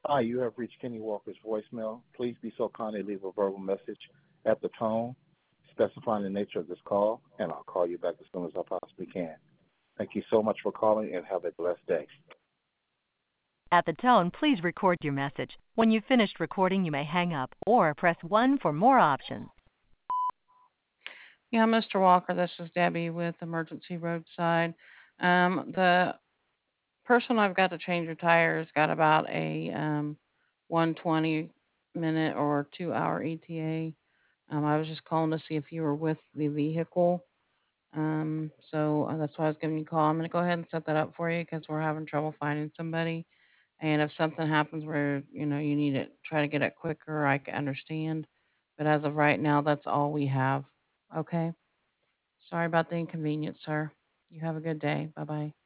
Hi, you have reached Kenny Walker's voicemail. Please be so kind to leave a verbal message at the tone, specifying the nature of this call, and I'll call you back as soon as I possibly can. Thank you so much for calling and have a blessed day. At the tone, please record your message. When you've finished recording, you may hang up or press 1 for more options. Yeah, Mr. Walker, this is Debbie with Emergency Roadside. The person I've got to change your tires got about a 120-minute or 2-hour ETA. I was just calling to see if you were with the vehicle. So that's why I was giving you a call. I'm going to go ahead and set that up for you because we're having trouble finding somebody. And if something happens where, you need it, try to get it quicker, I can understand. But as of right now, that's all we have. Okay? Sorry about the inconvenience, sir. You have a good day. Bye-bye.